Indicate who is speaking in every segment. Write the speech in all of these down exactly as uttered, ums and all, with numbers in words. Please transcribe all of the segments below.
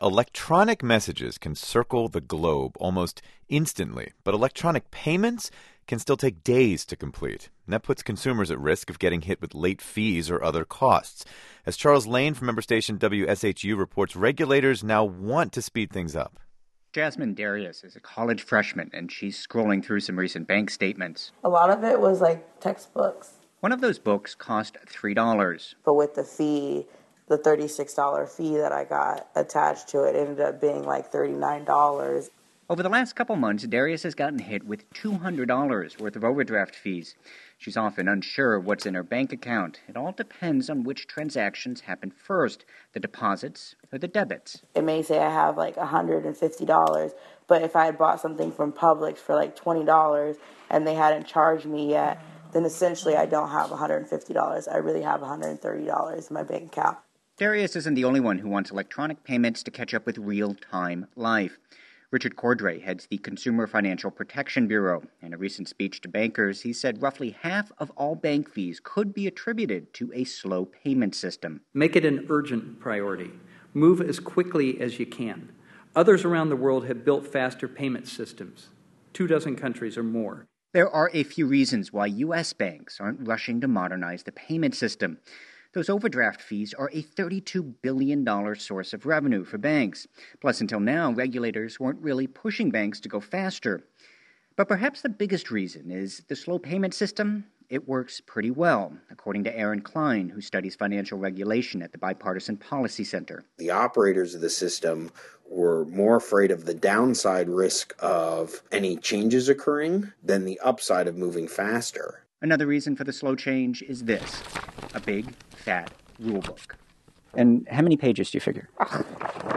Speaker 1: electronic messages can circle the globe almost instantly, but electronic payments can still take days to complete. And that puts consumers at risk of getting hit with late fees or other costs. As Charles Lane from member station W S H U reports, regulators now want to speed things up.
Speaker 2: Jasmine Darius is a college freshman, and she's scrolling through some recent bank statements.
Speaker 3: A lot of it was like textbooks.
Speaker 2: One of those books cost three dollars.
Speaker 3: But with the fee, the thirty-six dollars fee that I got attached to it ended up being like thirty-nine dollars.
Speaker 2: Over the last couple months, Darius has gotten hit with two hundred dollars worth of overdraft fees. She's often unsure what's in her bank account. It all depends on which transactions happen first, the deposits or the debits.
Speaker 3: It may say I have like one hundred fifty dollars, but if I had bought something from Publix for like twenty dollars and they hadn't charged me yet, then essentially I don't have one hundred fifty dollars. I really have one hundred thirty dollars in my bank account.
Speaker 2: Darius isn't the only one who wants electronic payments to catch up with real-time life. Richard Cordray heads the Consumer Financial Protection Bureau. In a recent speech to bankers, he said roughly half of all bank fees could be attributed to a slow payment system.
Speaker 4: Make it an urgent priority. Move as quickly as you can. Others around the world have built faster payment systems. Two dozen countries or more.
Speaker 2: There are a few reasons why U S banks aren't rushing to modernize the payment system. Those overdraft fees are a thirty-two billion dollars source of revenue for banks. Plus, until now, regulators weren't really pushing banks to go faster. But perhaps the biggest reason is the slow payment system. It works pretty well, according to Aaron Klein, who studies financial regulation at the Bipartisan Policy Center.
Speaker 5: The operators of the system were more afraid of the downside risk of any changes occurring than the upside of moving faster.
Speaker 2: Another reason for the slow change is this, a big, fat rule book. And how many pages do you figure?
Speaker 6: Oh,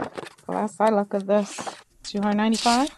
Speaker 6: last I look at this, two hundred ninety-five.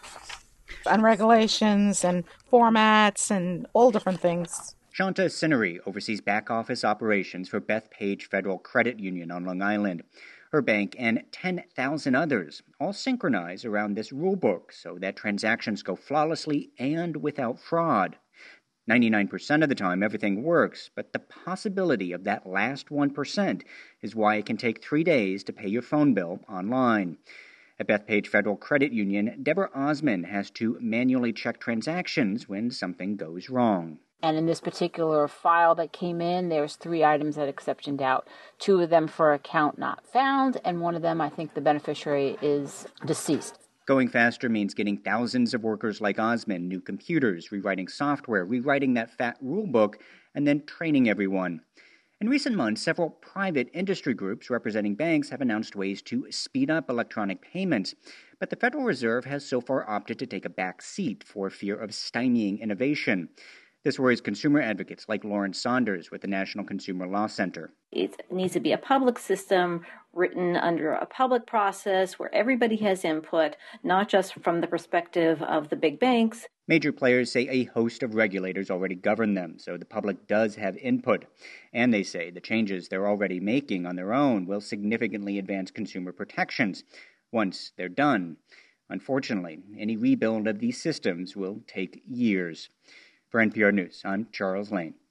Speaker 6: And regulations and formats and all different things.
Speaker 2: Shanta Sinnery oversees back-office operations for Bethpage Federal Credit Union on Long Island. Her bank and ten thousand others all synchronize around this rulebook so that transactions go flawlessly and without fraud. ninety-nine percent of the time, everything works, but the possibility of that last one percent is why it can take three days to pay your phone bill online. At Bethpage Federal Credit Union, Deborah Osman has to manually check transactions when something goes wrong.
Speaker 7: And in this particular file that came in, there's three items that exceptioned out. Two of them for account not found, and one of them, I think the beneficiary is deceased.
Speaker 2: Going faster means getting thousands of workers like Osman new computers, rewriting software, rewriting that fat rulebook, and then training everyone. In recent months, several private industry groups representing banks have announced ways to speed up electronic payments, but the Federal Reserve has so far opted to take a back seat for fear of stymieing innovation. This worries consumer advocates like Lauren Saunders with the National Consumer Law Center.
Speaker 8: It needs to be a public system written under a public process where everybody has input, not just from the perspective of the big banks.
Speaker 2: Major players say a host of regulators already govern them, so the public does have input. And they say the changes they're already making on their own will significantly advance consumer protections once they're done. Unfortunately, any rebuild of these systems will take years. For N P R News, I'm Charles Lane.